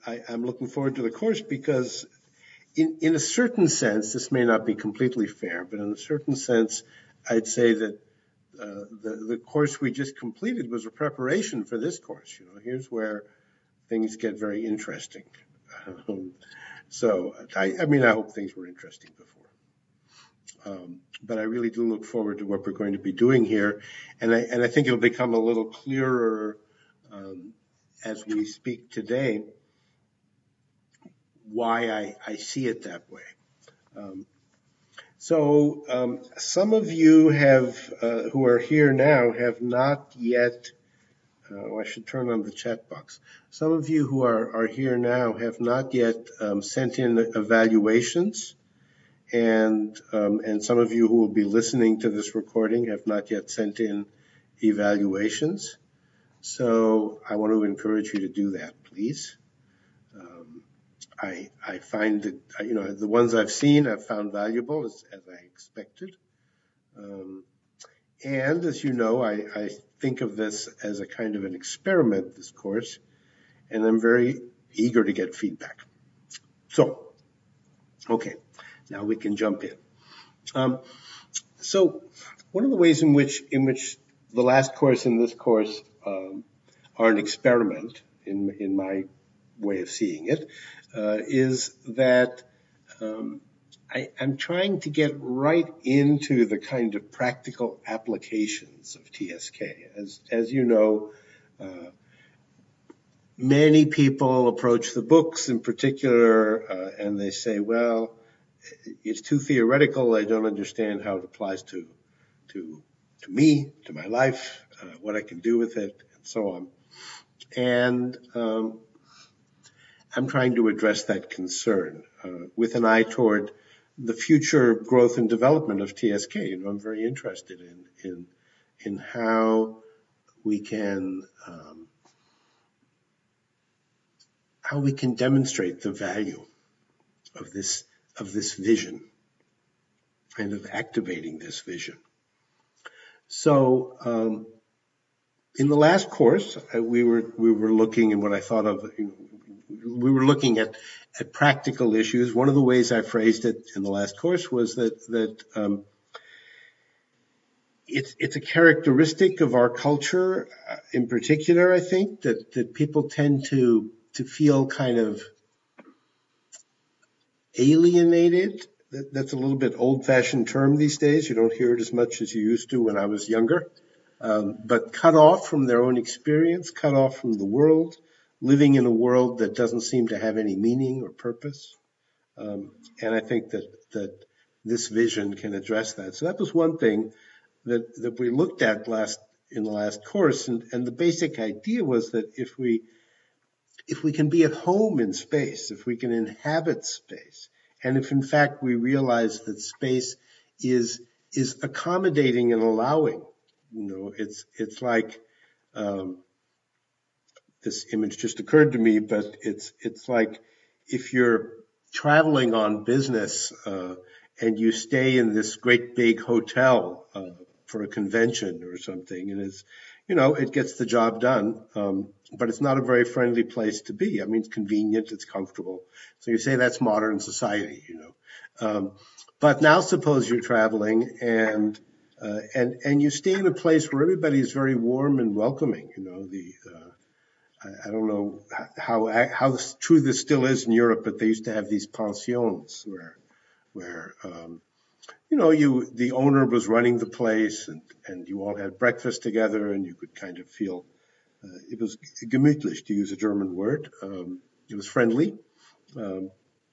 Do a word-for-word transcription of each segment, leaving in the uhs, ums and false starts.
I, I'm looking forward to the course because in, in a certain sense, this may not be completely fair, but in a certain sense, I'd say that uh, the, the course we just completed was a preparation for this course. You know, here's where things get very interesting. Um, so, I, I mean, I hope things were interesting before. Um, but I really do look forward to what we're going to be doing here. And I, and I think it'll become a little clearer um, as we speak today why I, I see it that way. Um, so um, some of you have, uh, who are here now, have not yet, uh, oh, I should turn on the chat box. Some of you who are, are here now have not yet um, sent in evaluations, and um, and some of you who will be listening to this recording have not yet sent in evaluations. So I want to encourage you to do that, please. Um, I, I find that, you know, the ones I've seen I've found valuable as, as I expected. Um, and as you know, I, I think of this as a kind of an experiment, this course, and I'm very eager to get feedback. So, okay, now we can jump in. Um, so one of the ways in which, in which the last course and this course um, are an experiment, in, in my way of seeing it, uh, is that um, I, I'm trying to get right into the kind of practical applications of T S K. As, as you know, uh, many people approach the books in particular, uh, and they say, well, it's too theoretical. I don't understand how it applies to, to, to me, to my life, uh, what I can do with it, and so on. And um, I'm trying to address that concern uh, with an eye toward the future growth and development of T S K. You know, I'm very interested in in in how we can um, how we can demonstrate the value of this of this vision and of activating this vision. So, um, in the last course, uh, we were we were looking at what I thought of. You know, we were looking at at practical issues. One of the ways I phrased it in the last course was that that um, it's it's a characteristic of our culture, uh, in particular. I think that that people tend to to feel kind of alienated. That, that's a little bit old-fashioned term these days. You don't hear it as much as you used to when I was younger. Um, but cut off from their own experience, cut off from the world, living in a world that doesn't seem to have any meaning or purpose. Um, and I think that, that this vision can address that. So that was one thing that, that we looked at last, in the last course. And, and the basic idea was that if we, if we can be at home in space, if we can inhabit space, and if in fact we realize that space is, is accommodating and allowing, you know, it's, it's like, um, this image just occurred to me, but it's, it's like if you're traveling on business, uh, and you stay in this great big hotel, uh, for a convention or something, and it's, you know, it gets the job done, um, but it's not a very friendly place to be. I mean, it's convenient, it's comfortable. So you say that's modern society, you know. Um, but now suppose you're traveling and, uh, and, and you stay in a place where everybody is very warm and welcoming, you know, the, uh, I, I don't know how, how true this still is in Europe, but they used to have these pensions where, where, um, you know, you, the owner was running the place and, and you all had breakfast together and you could kind of feel, uh, it was gemütlich, to use a German word. Um, it was friendly. Um,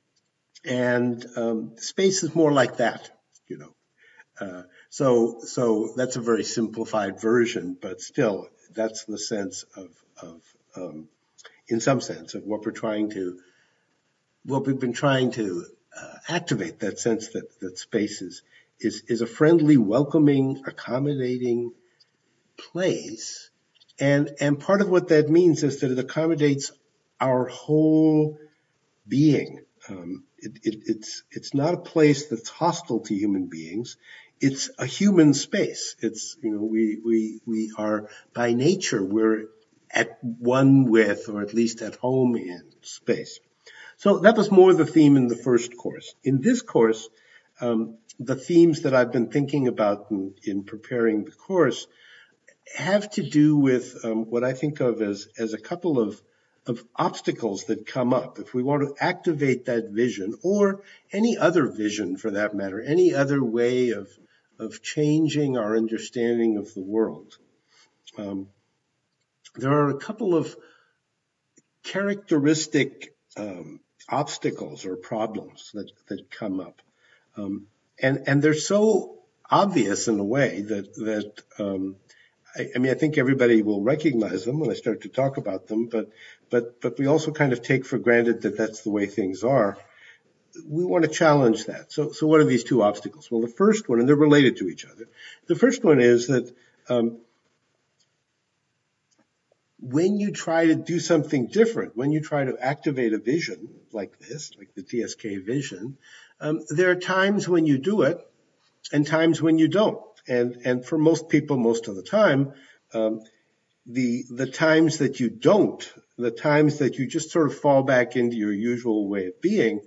and, um, space is more like that, you know. Uh, so, so that's a very simplified version, but still that's the sense of, of, um, in some sense of what we're trying to, what we've been trying to uh, activate, that sense that, that space is, is, is a friendly, welcoming, accommodating place. And, and part of what that means is that it accommodates our whole being. Um, it, it, it's, it's not a place that's hostile to human beings. It's a human space. It's, you know, we, we, we are by nature, we're at one with, or at least at home in space. So that was more the theme in the first course. In this course, um, the themes that I've been thinking about in, in preparing the course have to do with um, what I think of as, as a couple of, of obstacles that come up. If we want to activate that vision, or any other vision for that matter, any other way of, of changing our understanding of the world, um, there are a couple of characteristic um, obstacles or problems that, that come up. Um, and, and they're so obvious in a way that, that um, I, I mean, I think everybody will recognize them when I start to talk about them, but, but, but we also kind of take for granted that that's the way things are. We want to challenge that. So, so what are these two obstacles? Well, the first one, and they're related to each other. The first one is that, um, when you try to do something different, when you try to activate a vision like this, like the T S K vision, um, there are times when you do it and times when you don't. And, and for most people, most of the time, um, the, the times that you don't, the times that you just sort of fall back into your usual way of being,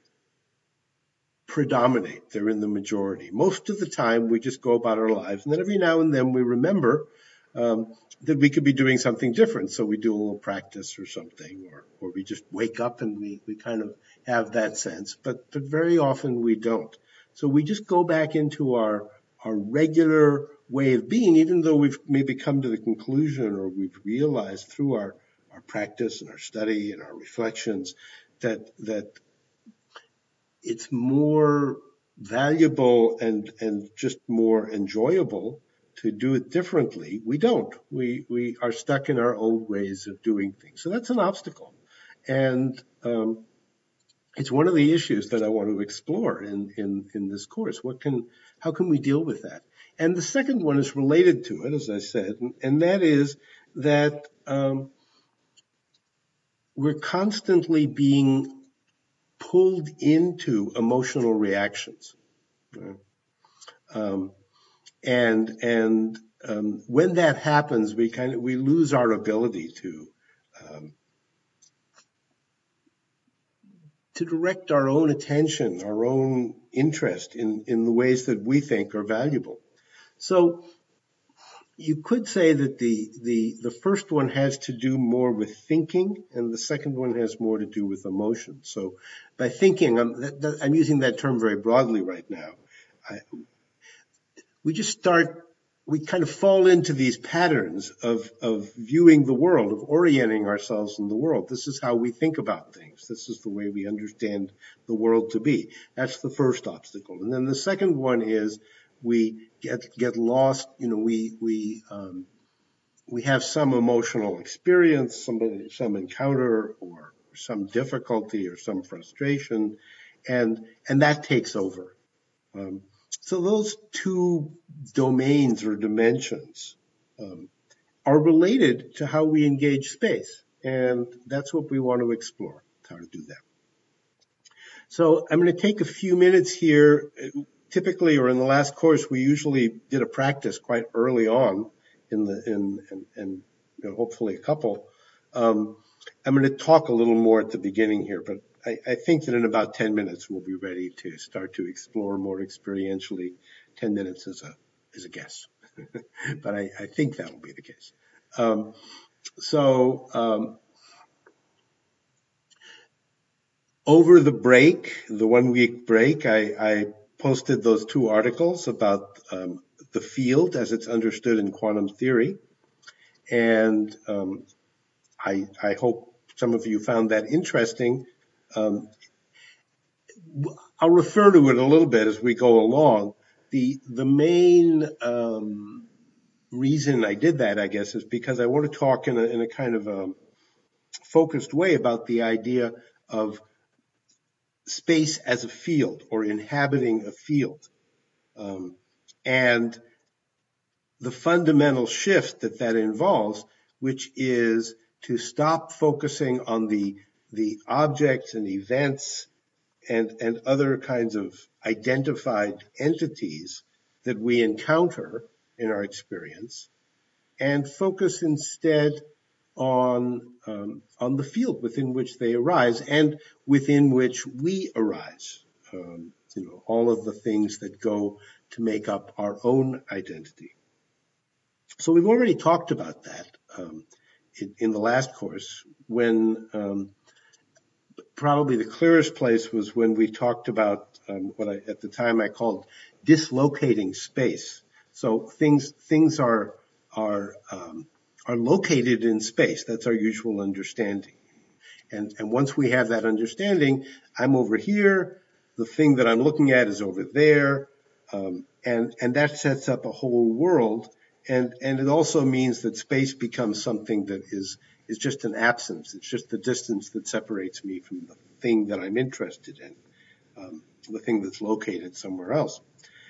predominate. They're in the majority. Most of the time, we just go about our lives, and then every now and then we remember um, that we could be doing something different. So we do a little practice or something, or, or we just wake up and we, we kind of have that sense. But, but very often we don't. So we just go back into our, our regular way of being, even though we've maybe come to the conclusion or we've realized through our, our practice and our study and our reflections that, that it's more valuable and, and just more enjoyable to do it differently. We don't. We, we are stuck in our old ways of doing things. So that's an obstacle. And, um, it's one of the issues that I want to explore in, in, in this course. What can, how can we deal with that? And the second one is related to it, as I said, and, and that is that, um, we're constantly being pulled into emotional reactions. Um, and and um, when that happens, we kind of we lose our ability to um, to direct our own attention, our own interest in in the ways that we think are valuable. So you could say that the the the first one has to do more with thinking, and the second one has more to do with emotion. So by thinking, I'm, that, that, I'm using that term very broadly right now. I, we just start, we kind of fall into these patterns of, of viewing the world, of orienting ourselves in the world. This is how we think about things. This is the way we understand the world to be. That's the first obstacle. And then the second one is we get, get lost, you know, we, we, um, we have some emotional experience, some, some encounter or some difficulty or some frustration, and, and that takes over. Um, so those two domains or dimensions um, are related to how we engage space, and that's what we want to explore, how to do that. So I'm going to take a few minutes here. Typically, or in the last course, we usually did a practice quite early on in the in and, and you know, hopefully a couple. Um, I'm going to talk a little more at the beginning here, but I, I think that in about ten minutes we'll be ready to start to explore more experientially. ten minutes is a is a guess, but I, I think that will be the case. Um, so um, over the break, the one week break, I, I posted those two articles about um, the field as it's understood in quantum theory, and um, I, I hope some of you found that interesting. Um, I'll refer to it a little bit as we go along. The the main um, reason I did that, I guess, is because I want to talk in a, in a kind of a focused way about the idea of space as a field or inhabiting a field, um, and the fundamental shift that that involves, which is to stop focusing on the the objects and events and, and other kinds of identified entities that we encounter in our experience, and focus instead on um, on the field within which they arise and within which we arise. Um, you know, all of the things that go to make up our own identity. So we've already talked about that um, in, in the last course, when um, probably the clearest place was when we talked about um, what I, at the time I called dislocating space. So things things are are um, are located in space. That's our usual understanding. And and once we have that understanding, I'm over here. The thing that I'm looking at is over there, um, and and that sets up a whole world. And and it also means that space becomes something that is is just an absence. It's just the distance that separates me from the thing that I'm interested in, um, the thing that's located somewhere else.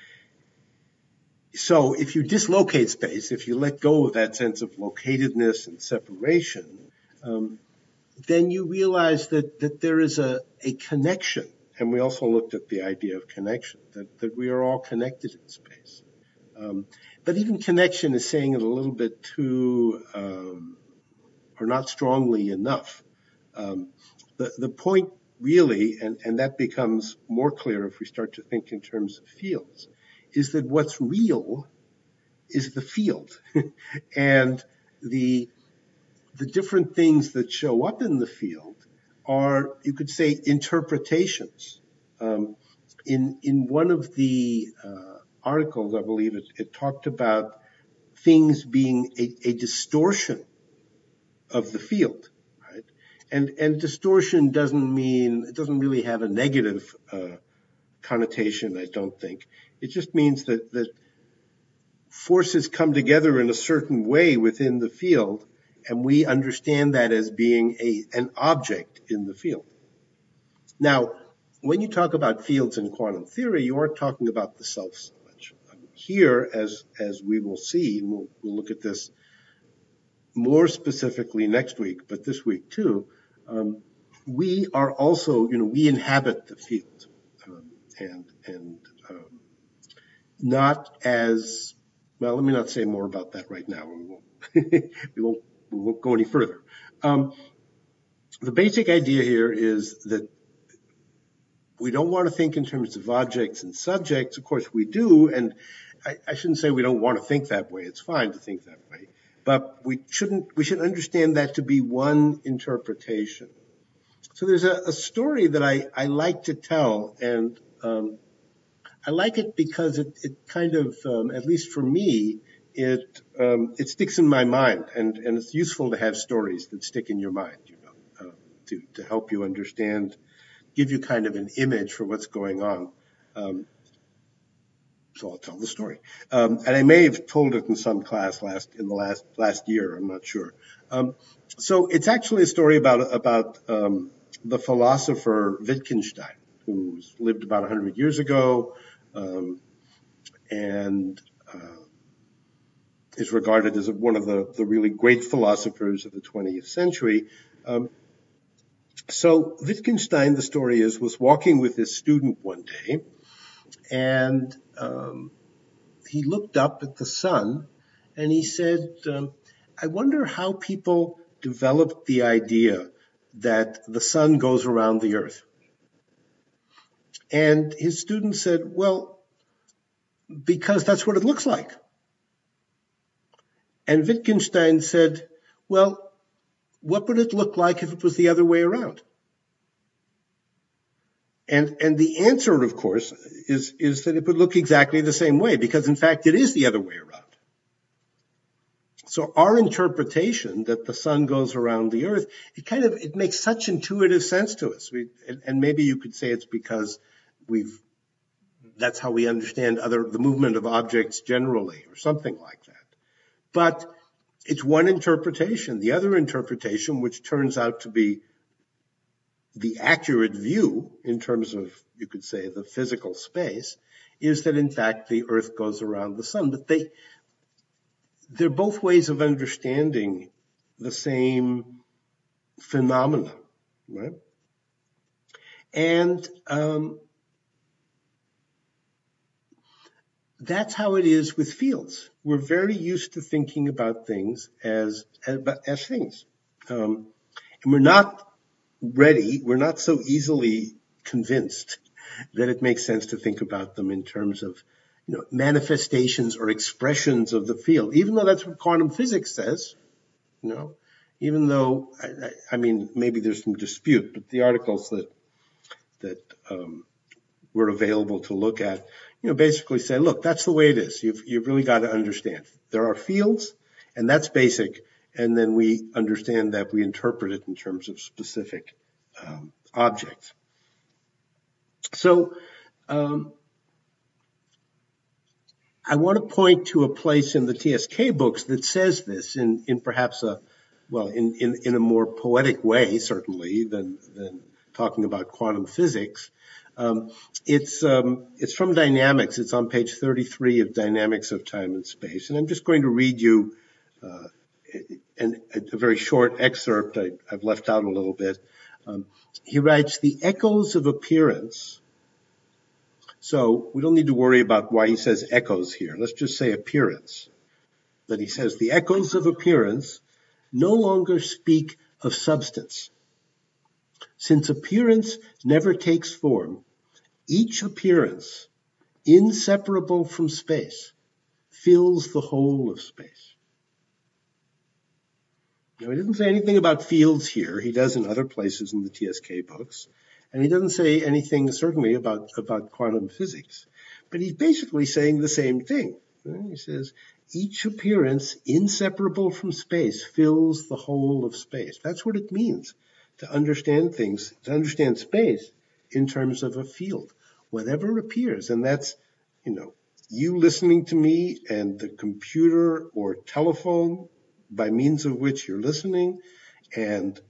So if you dislocate space, if you let go of that sense of locatedness and separation, um, then you realize that, that there is a, a connection. And we also looked at the idea of connection, that, that we are all connected in space. Um, but even connection is saying it a little bit too, um, or not strongly enough. Um, the, the point really, and, and that becomes more clear if we start to think in terms of fields, is that what's real is the field. And the the different things that show up in the field are, you could say, interpretations. Um, in in one of the uh, articles, I believe it, it talked about things being a, a distortion of the field, right? And and distortion doesn't mean, it doesn't really have a negative uh, connotation, I don't think. It just means that that forces come together in a certain way within the field, and we understand that as being a an object in the field. Now, when you talk about fields in quantum theory, you aren't talking about the self so much. Here, as as we will see, and we'll, we'll look at this more specifically next week, but this week too, um, we are also, you know, we inhabit the field, um, and and um, not as well. Let me not say more about that right now. We won't we won't we won't go any further. Um, the basic idea here is that we don't want to think in terms of objects and subjects. Of course, we do, and I, I shouldn't say we don't want to think that way. It's fine to think that way. But we shouldn't. We should understand that to be one interpretation. So there's a, a story that I, I like to tell, and um, I like it because it, it kind of, um, at least for me, it um, it sticks in my mind, and, and it's useful to have stories that stick in your mind, you know, uh, to to help you understand, give you kind of an image for what's going on. Um, So I'll tell the story. Um, and I may have told it in some class last in the last last year. I'm not sure. Um, so it's actually a story about about um, the philosopher Wittgenstein, who lived about one hundred years ago, um, and uh, is regarded as one of the, the really great philosophers of the twentieth century. Um, so Wittgenstein, the story is, was walking with his student one day, and um, he looked up at the sun and he said, um, I wonder how people developed the idea that the sun goes around the earth. And his student said, well, because that's what it looks like. And Wittgenstein said, well, what would it look like if it was the other way around? And, and the answer, of course, is, is that it would look exactly the same way, because in fact it is the other way around. So our interpretation that the sun goes around the earth, it kind of, it makes such intuitive sense to us. We, and maybe you could say it's because we've, that's how we understand other, the movement of objects generally, or something like that. But it's one interpretation. The other interpretation, which turns out to be the accurate view in terms of, you could say, the physical space, is that in fact the earth goes around the sun. But they, they're both ways of understanding the same phenomena, right? And um, that's how it is with fields. We're very used to thinking about things as, as, as things. Um, and we're not ready, we're not so easily convinced that it makes sense to think about them in terms of, you know, manifestations or expressions of the field, even though that's what quantum physics says, you know, even though, I, I, I mean, maybe there's some dispute, but the articles that, that, um, were available to look at, you know, basically say, look, that's the way it is. You've, you've really got to understand. There are fields, and that's basic, and then we understand that we interpret it in terms of specific um, objects. So um, I want to point to a place in the T S K books that says this in, in perhaps a, well, in, in, in a more poetic way, certainly, than, than talking about quantum physics. Um, it's, um, it's from Dynamics. It's on page thirty-three of Dynamics of Time and Space. And I'm just going to read you uh, an, a very short excerpt. I, I've left out a little bit. Um, he writes, the echoes of appearance. So we don't need to worry about why he says echoes here. Let's just say appearance. That he says the echoes of appearance no longer speak of substance. Since appearance never takes form, each appearance, inseparable from space, fills the whole of space. Now, he doesn't say anything about fields here. He does in other places in the T S K books. And he doesn't say anything, certainly, about, about quantum physics. But he's basically saying the same thing. He says, each appearance, inseparable from space, fills the whole of space. That's what it means to understand things, to understand space in terms of a field. Whatever appears, and that's, you know, you listening to me and the computer or telephone by means of which you're listening, and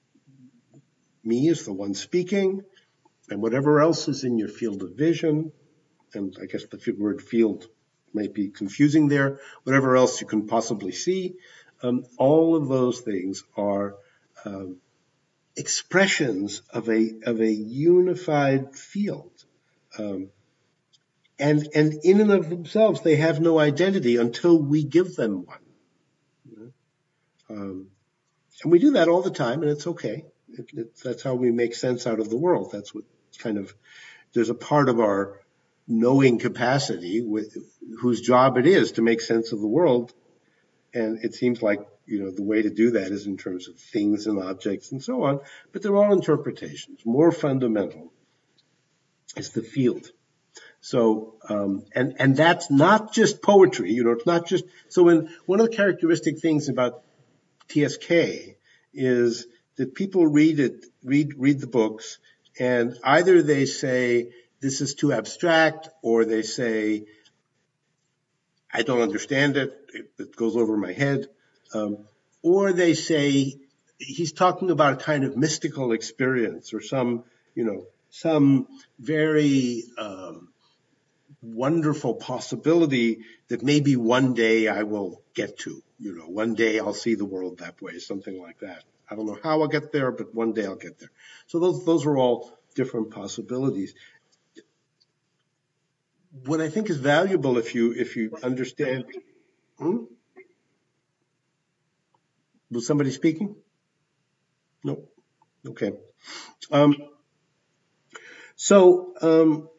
me is the one speaking, and whatever else is in your field of vision, and I guess the word field might be confusing there, whatever else you can possibly see, um, all of those things are um, expressions of a of a unified field. Um, and and in and of themselves, they have no identity until we give them one. You know? um, and we do that all the time, and it's okay. It, it, that's how we make sense out of the world. That's what kind of, there's a part of our knowing capacity with, whose job it is to make sense of the world. And it seems like, you know, the way to do that is in terms of things and objects and so on. But they're all interpretations. More fundamental is the field. So, um, and, and that's not just poetry, you know, it's not just, so when one of the characteristic things about T S K is that people read it, read, read the books, and either they say, this is too abstract, or they say, I don't understand it, it, it goes over my head, um, or they say, he's talking about a kind of mystical experience, or some, you know, some very, um, wonderful possibility that maybe one day I will get to, you know, one day I'll see the world that way, something like that. I don't know how I'll get there, but one day I'll get there. So those, those are all different possibilities. What I think is valuable if you, if you understand, hmm? Was somebody speaking? No. Okay. Um, so, um,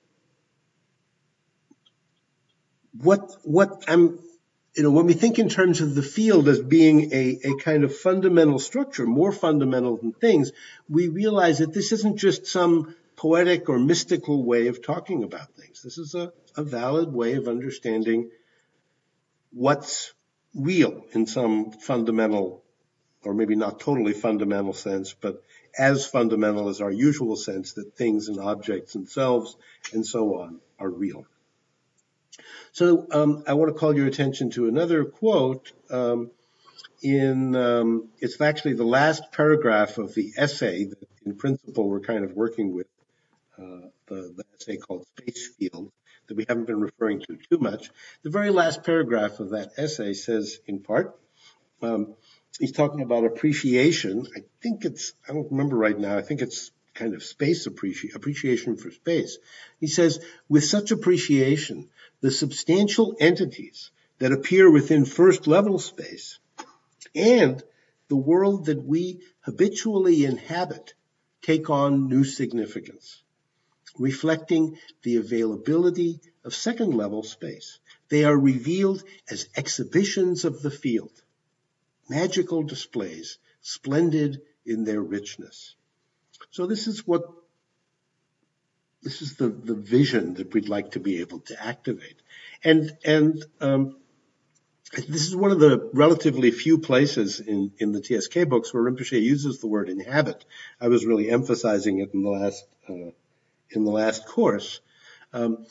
what, what I'm, you know, when we think in terms of the field as being a, a kind of fundamental structure, more fundamental than things, we realize that this isn't just some poetic or mystical way of talking about things. This is a, a valid way of understanding what's real in some fundamental, or maybe not totally fundamental sense, but as fundamental as our usual sense that things and objects themselves and so on are real. So um, I want to call your attention to another quote um, in, um, it's actually the last paragraph of the essay that in principle we're kind of working with, uh, the, the essay called Space Field, that we haven't been referring to too much. The very last paragraph of that essay says, in part, um, he's talking about appreciation. I think it's, I don't remember right now, I think it's kind of space appreci- appreciation for space. He says, with such appreciation, the substantial entities that appear within first level space and the world that we habitually inhabit take on new significance, reflecting the availability of second-level space. They are revealed as exhibitions of the field, magical displays, splendid in their richness. So this is what this is the, the vision that we'd like to be able to activate. And and um, this is one of the relatively few places in, in the T S K books where Rinpoche uses the word inhabit. I was really emphasizing it in the last uh, in the last course. Um,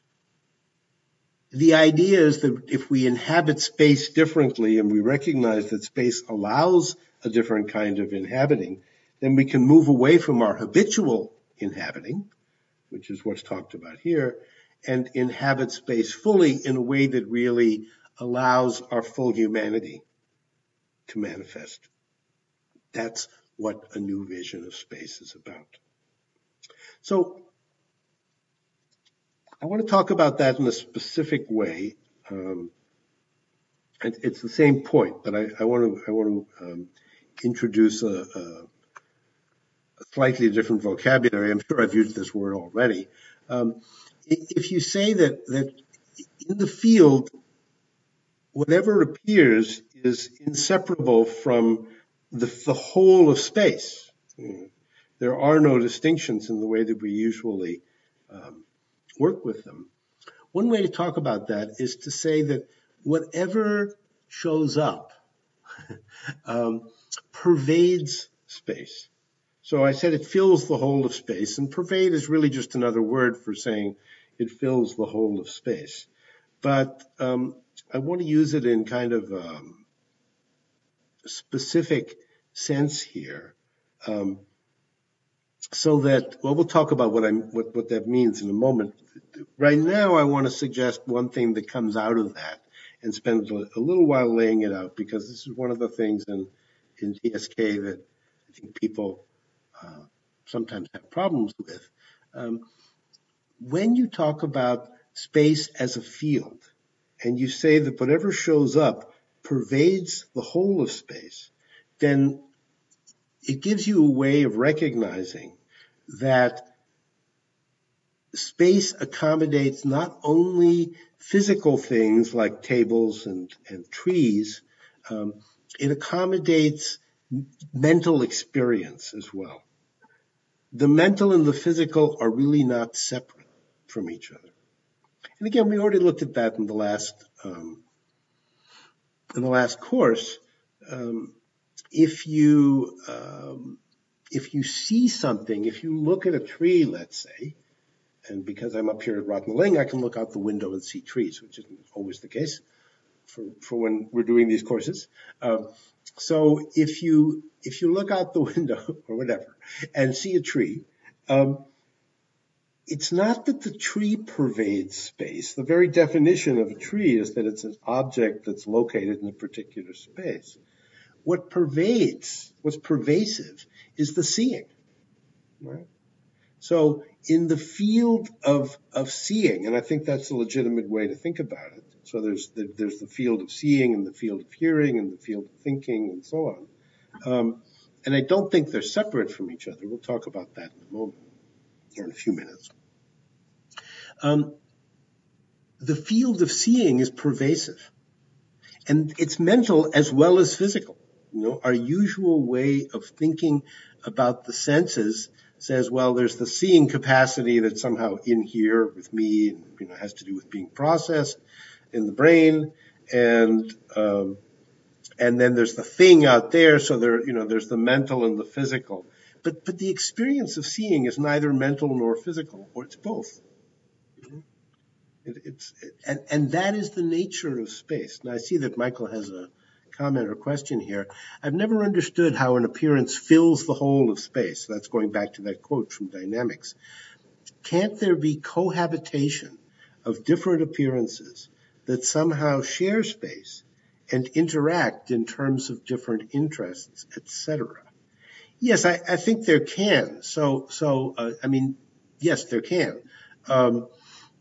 the idea is that if we inhabit space differently and we recognize that space allows a different kind of inhabiting, then we can move away from our habitual inhabiting, which is what's talked about here, and inhabit space fully in a way that really allows our full humanity to manifest. That's what a new vision of space is about. So I want to talk about that in a specific way. Um, and it's the same point, but I, I want to I want to um, introduce a, a, a slightly different vocabulary. I'm sure I've used this word already. Um, if you say that that in the field, whatever appears is inseparable from the, the whole of space. There are no distinctions in the way that we usually um, work with them. One way to talk about that is to say that whatever shows up um, pervades space. So I said it fills the whole of space, and pervade is really just another word for saying it fills the whole of space. But um, I want to use it in kind of um, specific sense here, um, so that, well, we'll talk about what I'm what, what that means in a moment. Right now, I want to suggest one thing that comes out of that and spend a, a little while laying it out, because this is one of the things in in T S K that I think people uh, sometimes have problems with. Um, when you talk about space as a field, and you say that whatever shows up pervades the whole of space, then it gives you a way of recognizing that space accommodates not only physical things like tables and, and trees, um, it accommodates mental experience as well. The mental and the physical are really not separate from each other. And again, we already looked at that in the last um, in the last course. Um, if you um, if you see something, if you look at a tree, let's say, and because I'm up here at Ratnaling, I can look out the window and see trees, which isn't always the case for, for when we're doing these courses. Um, so if you if you look out the window or whatever and see a tree, um, it's not that the tree pervades space. The very definition of a tree is that it's an object that's located in a particular space. What pervades, what's pervasive, is the seeing, right? So in the field of of seeing, and I think that's a legitimate way to think about it. So there's the, there's the field of seeing and the field of hearing and the field of thinking and so on. Um, and I don't think they're separate from each other. We'll talk about that in a moment, or in a few minutes. Um, the field of seeing is pervasive, and it's mental as well as physical. You know, our usual way of thinking about the senses says, well, there's the seeing capacity that's somehow in here with me, and you know, has to do with being processed in the brain, and um, and then there's the thing out there. So there, you know, there's the mental and the physical. But but the experience of seeing is neither mental nor physical, or it's both. It, it's it, and and that is the nature of space. Now I see that Michael has a comment or question here. I've never understood how an appearance fills the whole of space. That's going back to that quote from Dynamics. Can't there be cohabitation of different appearances that somehow share space and interact in terms of different interests, et cetera? Yes, I, I think there can. So, so uh, I mean, yes, there can. Um,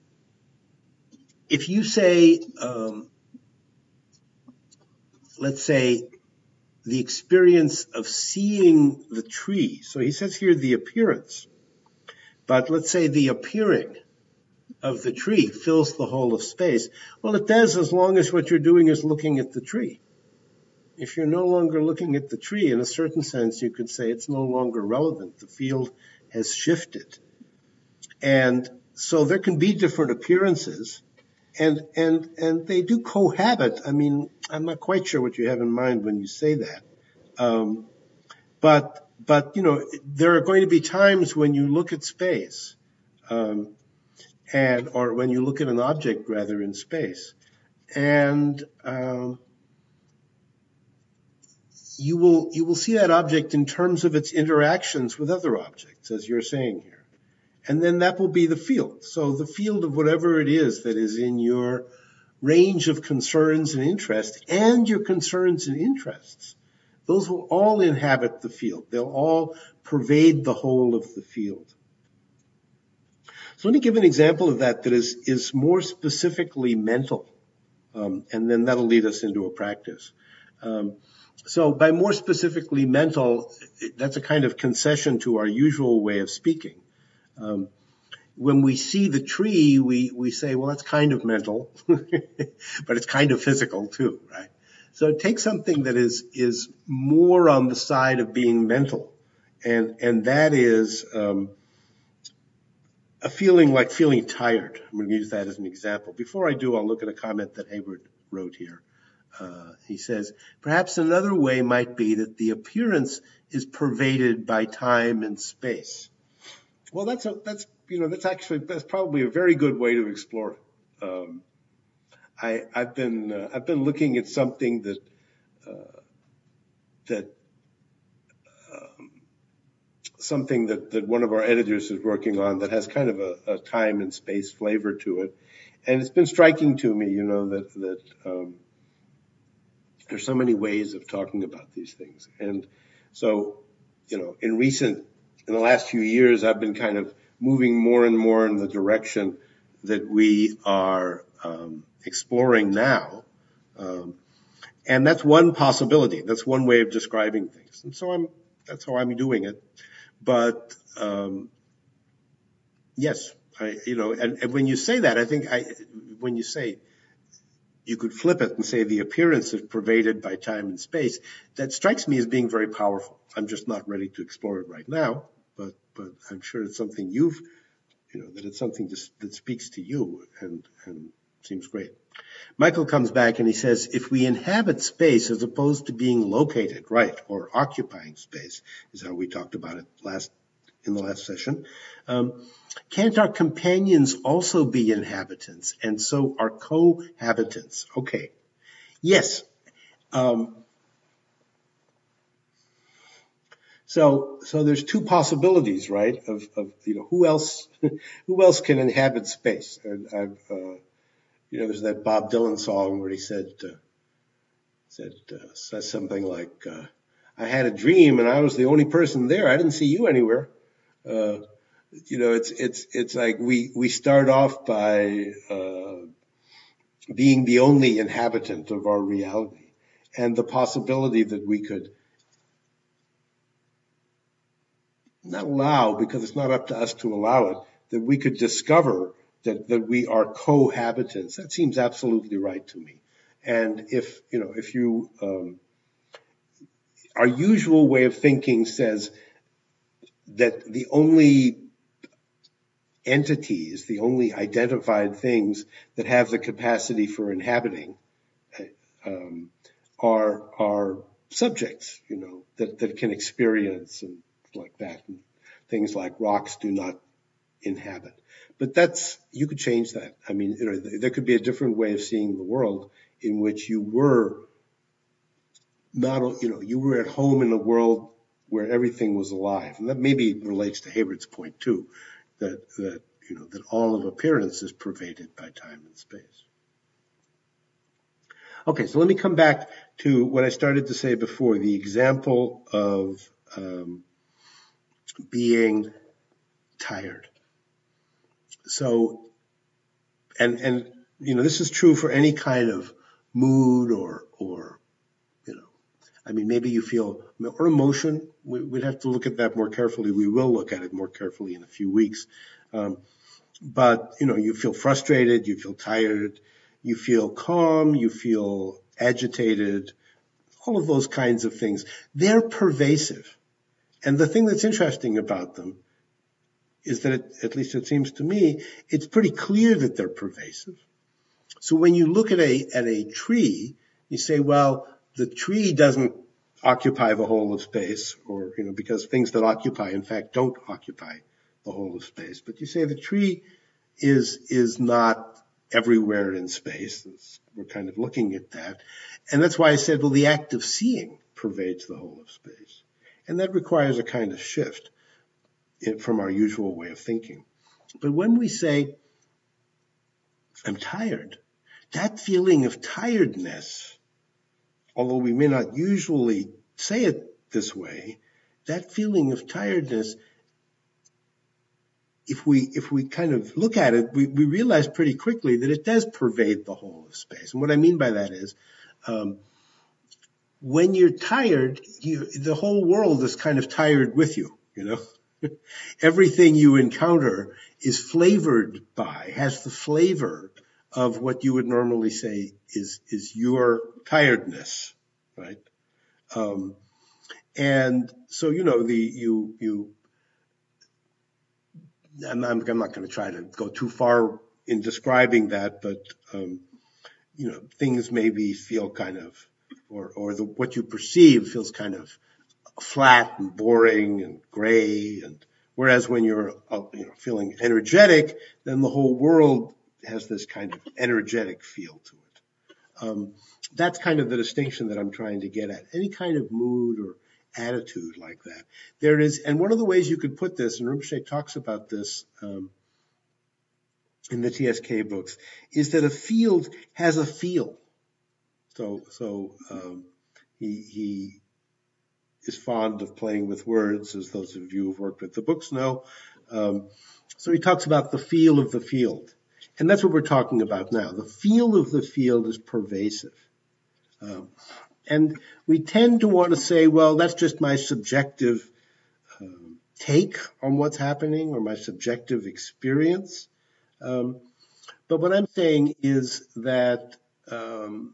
if you say, um, let's say, the experience of seeing the tree. So he says here the appearance, but let's say the appearing of the tree fills the whole of space. Well, it does as long as what you're doing is looking at the tree. If you're no longer looking at the tree, in a certain sense, you could say it's no longer relevant. The field has shifted. And so there can be different appearances, and and and they do cohabit. I mean, I'm not quite sure what you have in mind when you say that. Um, but, but, you know, there are going to be times when you look at space, um, and, or when you look at an object rather in space, and, um, you will, you will see that object in terms of its interactions with other objects, as you're saying here. And then that will be the field. So the field of whatever it is that is in your range of concerns and interests, and your concerns and interests, those will all inhabit the field. They'll all pervade the whole of the field. So let me give an example of that that is, is more specifically mental, um, and then that'll lead us into a practice. Um, so by more specifically mental, that's a kind of concession to our usual way of speaking. Um, when we see the tree, we, we say, well, that's kind of mental, but it's kind of physical too, right? So take something that is, is more on the side of being mental, and, and that is, um, a feeling like feeling tired. I'm going to use that as an example. Before I do, I'll look at a comment that Hayward wrote here. Uh, he says, perhaps another way might be that the appearance is pervaded by time and space. Well, that's a, that's, you know, that's actually, that's probably a very good way to explore it. Um, I, I've been, uh, I've been looking at something that, uh, that, um, something that, that one of our editors is working on that has kind of a, a time and space flavor to it. And it's been striking to me, you know, that, that, um, there's so many ways of talking about these things. And so, you know, in recent, in the last few years, I've been kind of moving more and more in the direction that we are, um, exploring now. Um, and that's one possibility. That's one way of describing things. And so I'm, that's how I'm doing it. But, um, yes, I, you know, and, and when you say that, I think I, when you say, you could flip it and say the appearance is pervaded by time and space, that strikes me as being very powerful. I'm just not ready to explore it right now, but, but I'm sure it's something you've, you know, that it's something just, that speaks to you and, and seems great. Michael comes back and he says, if we inhabit space as opposed to being located, right, or occupying space, is how we talked about it last, in the last session, um, can't our companions also be inhabitants and so are cohabitants? Okay. Yes. Um, so, so there's two possibilities, right? Of, of, you know, who else, who else can inhabit space? And I've, uh, you know, there's that Bob Dylan song where he said, uh, said, uh, says something like, uh, I had a dream and I was the only person there. I didn't see you anywhere. Uh, you know, it's, it's, it's like we, we start off by, uh, being the only inhabitant of our reality, and the possibility that we could not allow, because it's not up to us to allow it, that we could discover that, that we are cohabitants. That seems absolutely right to me. And if, you know, if you, um, our usual way of thinking says that the only entities, the only identified things that have the capacity for inhabiting, um, are, are subjects, you know, that, that can experience and like that. And things like rocks do not inhabit. But that's, you could change that. I mean, you know, there could be a different way of seeing the world in which you were not, you know, you were at home in a world where everything was alive. And that maybe relates to Hayward's point too, that, that, you know, that all of appearance is pervaded by time and space. Okay, so let me come back to what I started to say before, the example of um, being tired. So, and, and, you know, this is true for any kind of mood or, or, you know, I mean, maybe you feel, or emotion, we, we'd have to look at that more carefully. We will look at it more carefully in a few weeks. Um, but, you know, you feel frustrated, you feel tired, you feel calm, you feel agitated, all of those kinds of things. They're pervasive. And the thing that's interesting about them is that, it, at least it seems to me, it's pretty clear that they're pervasive. So when you look at a at a tree, you say, well, the tree doesn't occupy the whole of space, or, you know, because things that occupy, in fact, don't occupy the whole of space. But you say the tree is is not everywhere in space. It's, we're kind of looking at that. And that's why I said, well, the act of seeing pervades the whole of space. And that requires a kind of shift from our usual way of thinking. But when we say, I'm tired, that feeling of tiredness, although we may not usually say it this way, that feeling of tiredness, if we if we kind of look at it, we, we realize pretty quickly that it does pervade the whole of space. And what I mean by that is, um, when you're tired, you, the whole world is kind of tired with you, you know. Everything you encounter is flavored by, has the flavor of what you would normally say is is your tiredness, right? Um, and so, you know, the you you. I'm, I'm not going to try to go too far in describing that, but um, you know, things maybe feel kind of, or or the what you perceive feels kind of flat and boring and gray, and whereas when you're uh, you know feeling energetic, then the whole world has this kind of energetic feel to it. Um, that's kind of the distinction that I'm trying to get at. Any kind of mood or attitude like that, there is, and one of the ways you could put this, and Rinpoche talks about this um, in the T S K books, is that a field has a feel. So, so um, he he. is fond of playing with words, as those of you who've worked with the books know. Um, so he talks about the feel of the field. And that's what we're talking about now. The feel of the field is pervasive. Um, and we tend to want to say, well, that's just my subjective um, take on what's happening, or my subjective experience. Um, but what I'm saying is that um,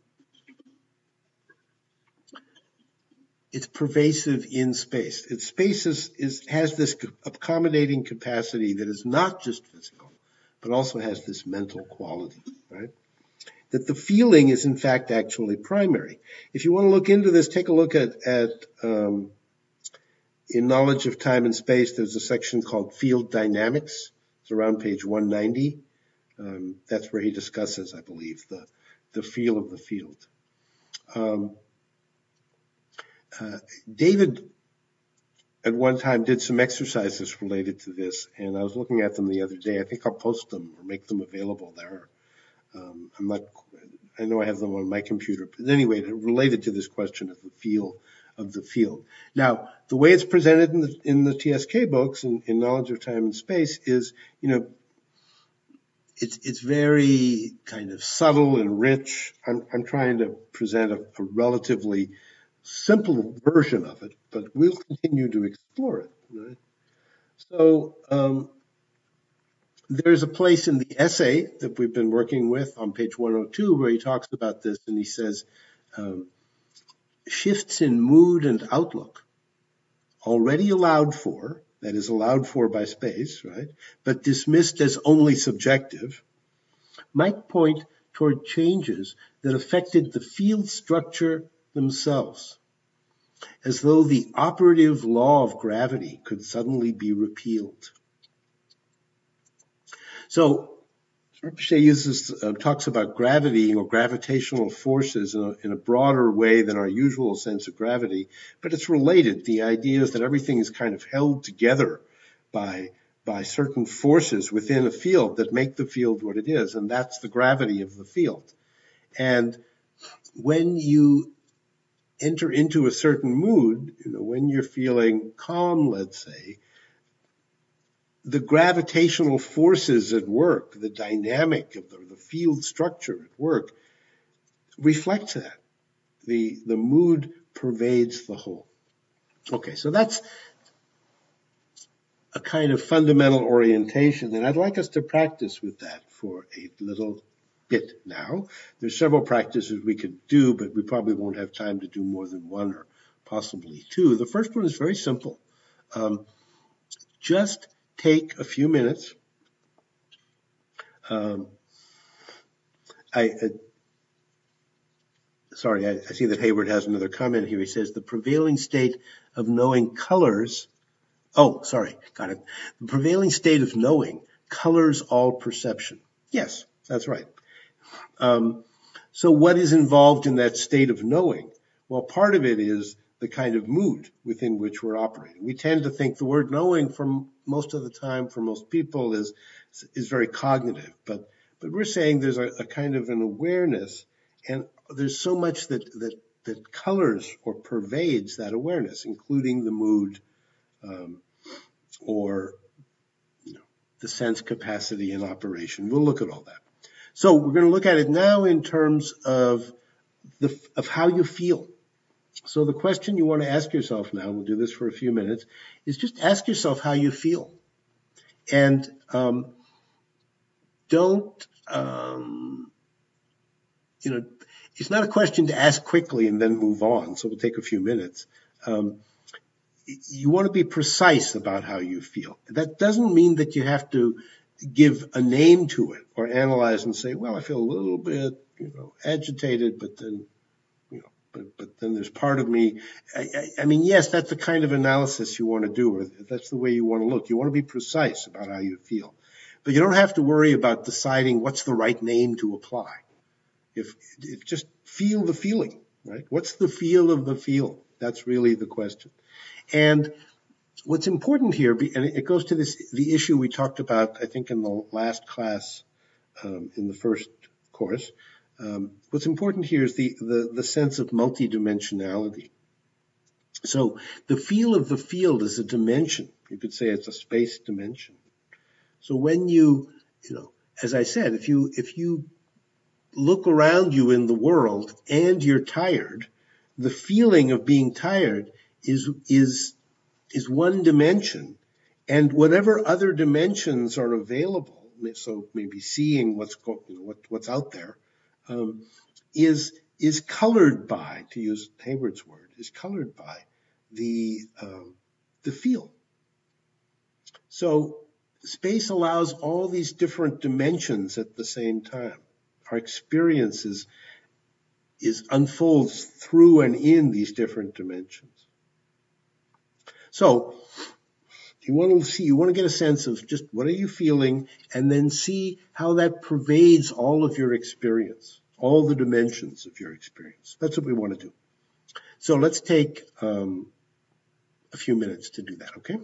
it's pervasive in space. Its space is, is, has this accommodating capacity that is not just physical, but also has this mental quality, right? That the feeling is, in fact, actually primary. If you want to look into this, take a look at, at um, in Knowledge of Time and Space, there's a section called Field Dynamics. It's around page one ninety. Um, that's where he discusses, I believe, the, the feel of the field. Um, Uh, David at one time did some exercises related to this, and I was looking at them the other day. I think I'll post them or make them available there. Um, I'm not, I know I have them on my computer, but anyway, related to this question of the feel of the field. Now, the way it's presented in the, in the T S K books, in, in Knowledge of Time and Space, is, you know, it's it's very kind of subtle and rich. I'm I'm trying to present a, a relatively simple version of it, but we'll continue to explore it. Right? So um, there's a place in the essay that we've been working with on page one oh two where he talks about this, and he says, um, shifts in mood and outlook, already allowed for, that is allowed for by space, right, but dismissed as only subjective, might point toward changes that affected the field structure themselves, as though the operative law of gravity could suddenly be repealed. So Rinpoche uses, uh, talks about gravity or gravitational forces in a, in a broader way than our usual sense of gravity, but it's related. The idea is that everything is kind of held together by by certain forces within a field that make the field what it is, and that's the gravity of the field. And when you enter into a certain mood, you know, when you're feeling calm, let's say, the gravitational forces at work, the dynamic of the, the field structure at work, reflects that. The, the mood pervades the whole. Okay, so that's a kind of fundamental orientation, and I'd like us to practice with that for a little bit now. There's several practices we could do, but we probably won't have time to do more than one or possibly two. The first one is very simple. Um, just take a few minutes. Um, I, uh, sorry, I, I see that Hayward has another comment here. He says the prevailing state of knowing colors. Oh, sorry, got it. The prevailing state of knowing colors all perception. Yes, that's right. Um, so what is involved in that state of knowing? Well, part of it is the kind of mood within which we're operating. We tend to think the word knowing from most of the time for most people is is very cognitive, but but we're saying there's a, a kind of an awareness, and there's so much that that that colors or pervades that awareness, including the mood um, or you know, the sense capacity in operation. We'll look at all that. So we're going to look at it now in terms of the of how you feel. So the question you want to ask yourself now, we'll do this for a few minutes, is just ask yourself how you feel. And um, don't, um, you know, it's not a question to ask quickly and then move on, so we'll take a few minutes. Um, you want to be precise about how you feel. That doesn't mean that you have to give a name to it or analyze and say, well, I feel a little bit, you know, agitated, but then, you know, but, but then there's part of me. I, I, I mean, yes, that's the kind of analysis you want to do, or that's the way you want to look. You want to be precise about how you feel. But you don't have to worry about deciding what's the right name to apply. If, if just feel the feeling, right? What's the feel of the feel? That's really the question. And what's important here, and it goes to this, the issue we talked about, I think, in the last class, um, in the first course. Um, what's important here is the, the, the sense of multidimensionality. So the feel of the field is a dimension. You could say it's a space dimension. So when you, you know, as I said, if you, if you look around you in the world and you're tired, the feeling of being tired is, is, is one dimension, and whatever other dimensions are available, so maybe seeing what's you know, what, what's out there, um, is is colored by, to use Hayward's word, is colored by the um, the feel. So space allows all these different dimensions at the same time. Our experience is, is unfolds through and in these different dimensions. So you want to see, you want to get a sense of just what are you feeling, and then see how that pervades all of your experience, all the dimensions of your experience. That's what we want to do. So let's take um, a few minutes to do that, okay?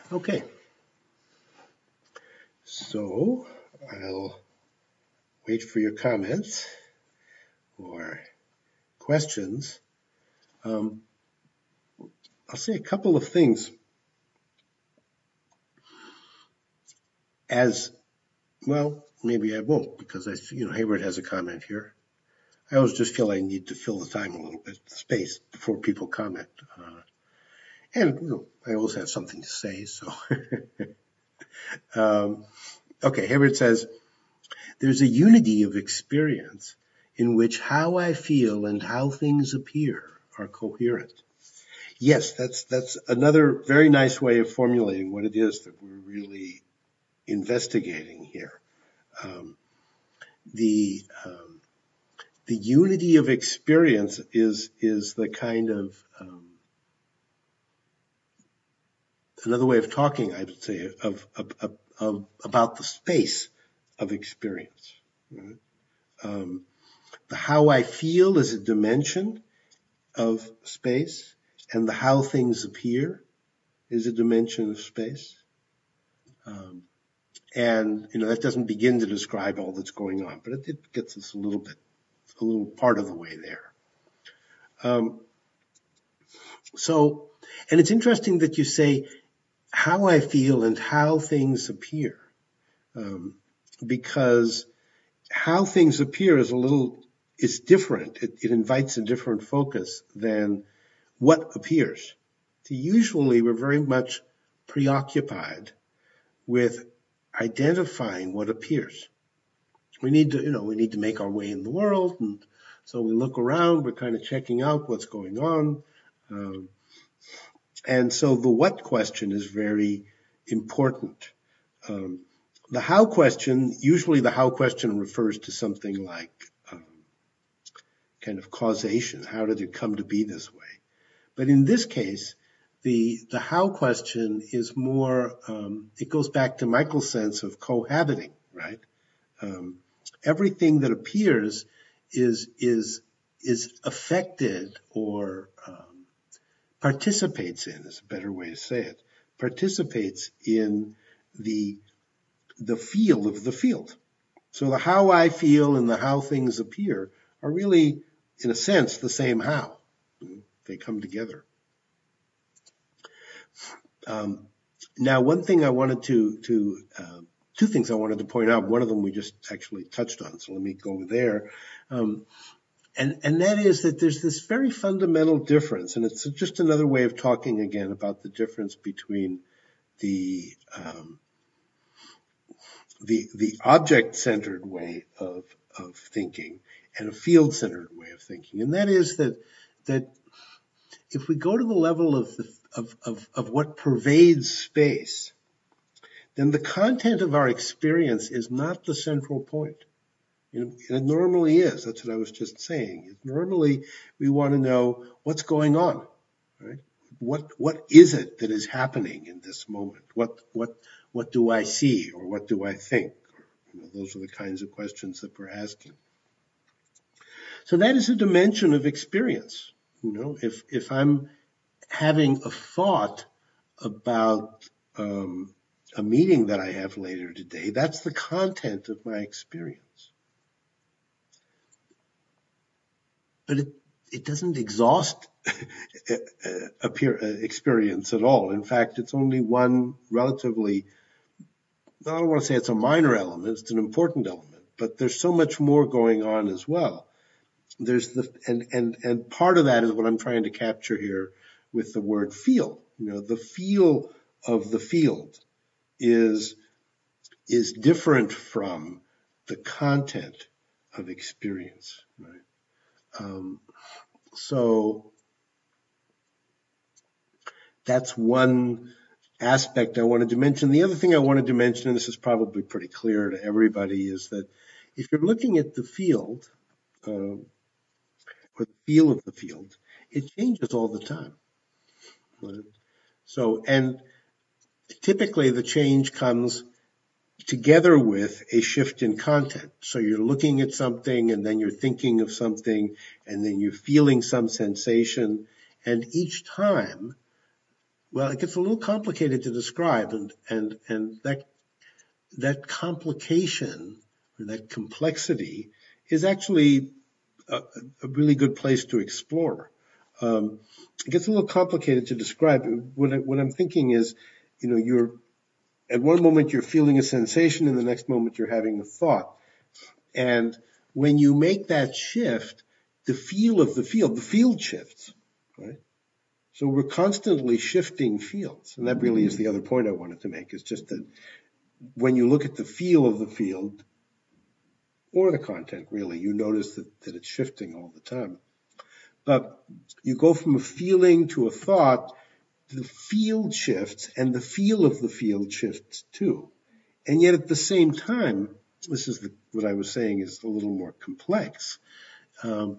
Okay, so I'll wait for your comments or questions. Um, I'll say a couple of things as well. Maybe I won't because I, you know, Hayward has a comment here. I always just feel I need to fill the time a little bit, the space before people comment. Uh, and you know, I always have something to say. So, um, okay, Hayward says there's a unity of experience in which how I feel and how things appear are coherent. Yes, that's that's another very nice way of formulating what it is that we're really investigating here. Um, the um, the unity of experience is is the kind of um, another way of talking, I would say, of, of, of, of about the space of experience. Right? Um, the how I feel is a dimension of space, and the how things appear is a dimension of space. Um, and you know that doesn't begin to describe all that's going on, but it, it gets us a little bit, a little part of the way there. Um, so, and it's interesting that you say how I feel and how things appear, um, because how things appear is a little, it's different. It, it invites a different focus than what appears. So usually we're very much preoccupied with identifying what appears. We need to, you know, we need to make our way in the world, and so we look around, we're kind of checking out what's going on. Um, and so the what question is very important. Um, the how question, usually the how question refers to something like um, kind of causation. How did it come to be this way? But in this case, the the how question is more, um, it goes back to Michael's sense of cohabiting, right? Um, everything that appears is is is affected or um, participates in, is a better way to say it, participates in the the feel of the field. So the how I feel and the how things appear are really, in a sense, the same how. They come together. Um, now, one thing I wanted to, to uh, two things I wanted to point out. One of them we just actually touched on, so let me go there. Um, and, and that is that there's this very fundamental difference, and it's just another way of talking again about the difference between the um, the the object-centered way of of thinking and a field-centered way of thinking, and that is that that if we go to the level of the, of, of of what pervades space, then the content of our experience is not the central point. You know, it normally is. That's what I was just saying. Normally, we want to know what's going on, right? What what is it that is happening in this moment? What what what do I see, or what do I think? You know, those are the kinds of questions that we're asking. So that is a dimension of experience. You know, if if I'm having a thought about um, a meeting that I have later today, that's the content of my experience. But it, it doesn't exhaust appear, experience at all. In fact, it's only one relatively, I don't want to say it's a minor element, it's an important element, but there's so much more going on as well. There's the, and, and, and part of that is what I'm trying to capture here with the word feel. You know, the feel of the field is, is different from the content of experience, right? Um, so that's one aspect I wanted to mention. The other thing I wanted to mention, and this is probably pretty clear to everybody, is that if you're looking at the field, uh, or the feel of the field, it changes all the time. Right? So, and typically the change comes together with a shift in content. So you're looking at something, and then you're thinking of something, and then you're feeling some sensation, and each time Well, it gets a little complicated to describe, and and and that that complication or that complexity is actually a, a really good place to explore. Um, it gets a little complicated to describe. What, I, what I'm thinking is, you know, you're at one moment you're feeling a sensation, and the next moment you're having a thought. And when you make that shift, the feel of the field, the field shifts, right? So we're constantly shifting fields. And that really is the other point I wanted to make, is just that when you look at the feel of the field, or the content really, you notice that, that it's shifting all the time. But you go from a feeling to a thought, the field shifts, and the feel of the field shifts too. And yet at the same time, this is the, what I was saying is a little more complex. Um,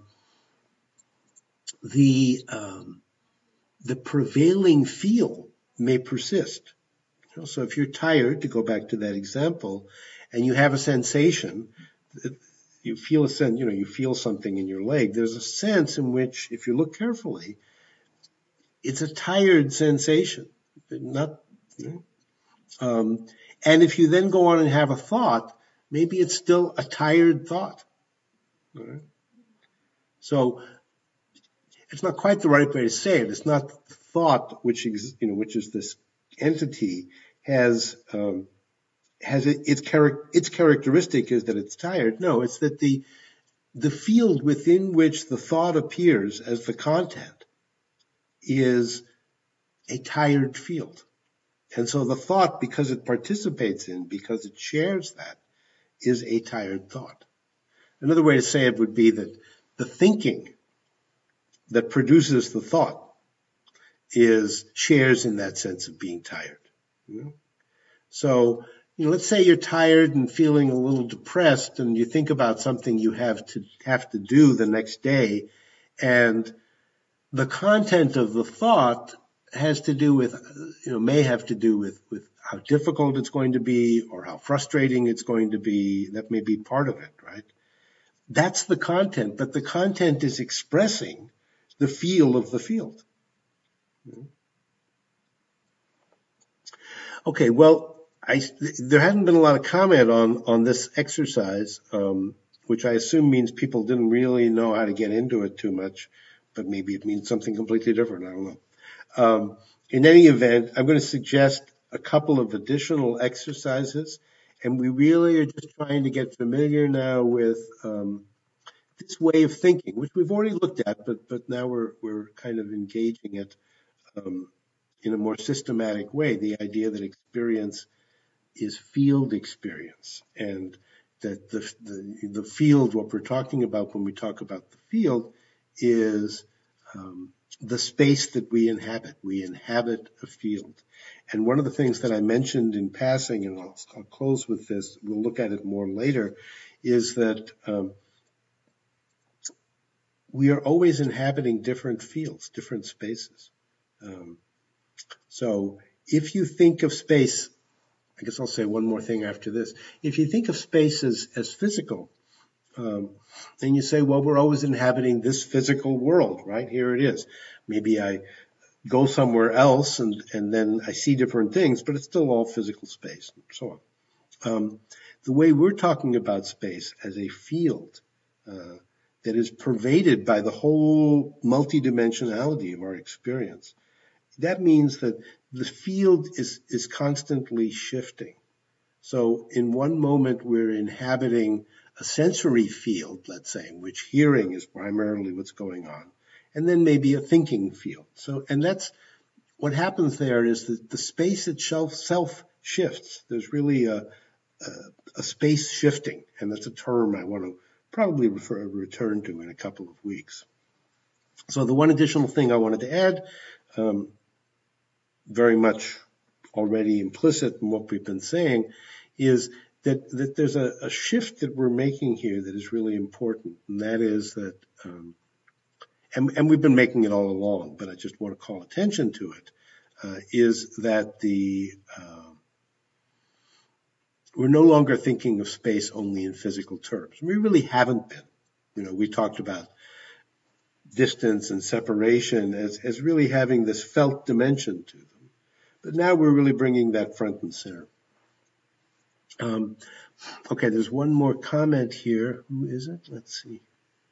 the um, the prevailing feel may persist. You know, so if you're tired, to go back to that example, and you have a sensation, you feel a sense, you know, you feel something in your leg. There's a sense in which, if you look carefully, it's a tired sensation, not. You know, um, and if you then go on and have a thought, maybe it's still a tired thought. Right? So it's not quite the right way to say it. It's not thought, which is, you know, which is this entity, has um, has it, its char- its characteristic is that it's tired. No, it's that the the field within which the thought appears as the content is a tired field. And so the thought, because it participates in, because it shares that, is a tired thought. Another way to say it would be that the thinking that produces the thought is shares in that sense of being tired. You know? So, you know, let's say you're tired and feeling a little depressed, and you think about something you have to have to do the next day, and the content of the thought has to do with, you know, may have to do with, with how difficult it's going to be or how frustrating it's going to be. That may be part of it, right? That's the content, but the content is expressing the feel of the field. Okay, well, I, there hasn't been a lot of comment on, on this exercise, um, which I assume means people didn't really know how to get into it too much, but maybe it means something completely different. I don't know. Um, in any event, I'm going to suggest a couple of additional exercises, and we really are just trying to get familiar now with um, this way of thinking, which we've already looked at, but but now we're we're kind of engaging it um, in a more systematic way. The idea that experience is field experience, and that the the, the field, what we're talking about when we talk about the field, is um, the space that we inhabit. We inhabit a field. And one of the things that I mentioned in passing, and I'll, I'll close with this, we'll look at it more later, is that um, we are always inhabiting different fields, different spaces. Um, so if you think of space, I guess I'll say one more thing after this. If you think of space as, as physical, um, and you say, well, we're always inhabiting this physical world, right? Here it is. Maybe I go somewhere else and, and then I see different things, but it's still all physical space and so on. Um, the way we're talking about space as a field uh, that is pervaded by the whole multidimensionality of our experience, that means that the field is, is constantly shifting. So in one moment, we're inhabiting a sensory field, let's say, in which hearing is primarily what's going on, and then maybe a thinking field. So, and that's what happens there is that the space itself self shifts. There's really a, a, a space shifting, and that's a term I want to probably refer, return to in a couple of weeks. So the one additional thing I wanted to add, um, very much already implicit in what we've been saying, is that, that there's a, a shift that we're making here that is really important, and that is that, um, and, and we've been making it all along, but I just want to call attention to it, uh, is that the uh, we're no longer thinking of space only in physical terms. We really haven't been. You know, we talked about distance and separation as, as really having this felt dimension to them. But now we're really bringing that front and center. Um, okay, there's one more comment here. Who is it? Let's see.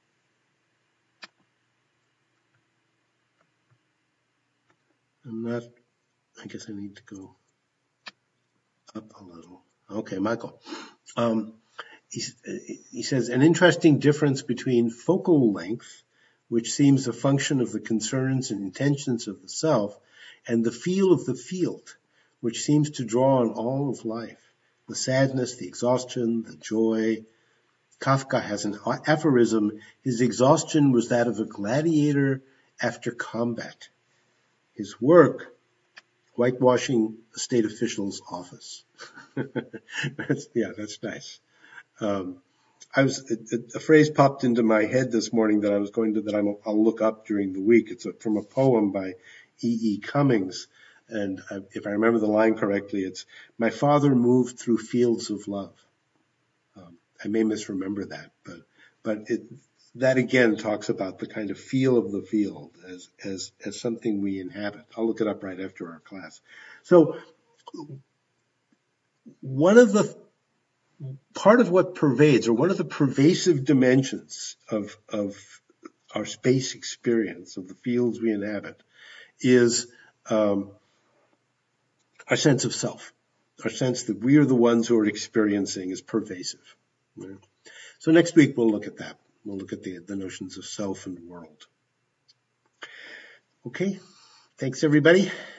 I'm not, I guess I need to go up a little. Okay, Michael. Um, he, he says, an interesting difference between focal length, which seems a function of the concerns and intentions of the self, and the feel of the field, which seems to draw on all of life, the sadness, the exhaustion, the joy. Kafka has an aphorism, his exhaustion was that of a gladiator after combat. His work, whitewashing a state official's office. that's, yeah, that's nice. Um, I was a, a phrase popped into my head this morning that I was going to that I'm, I'll look up during the week. It's a, from a poem by E. E. Cummings, and I, if I remember the line correctly, it's "My father moved through fields of love." Um, I may misremember that, but but it, that again talks about the kind of feel of the field as as as something we inhabit. I'll look it up right after our class. So one of the part of what pervades, or one of the pervasive dimensions of, of our space experience, of the fields we inhabit, is um, our sense of self. Our sense that we are the ones who are experiencing is pervasive. Right? So next week we'll look at that. We'll look at the, the notions of self and world. Okay, thanks everybody.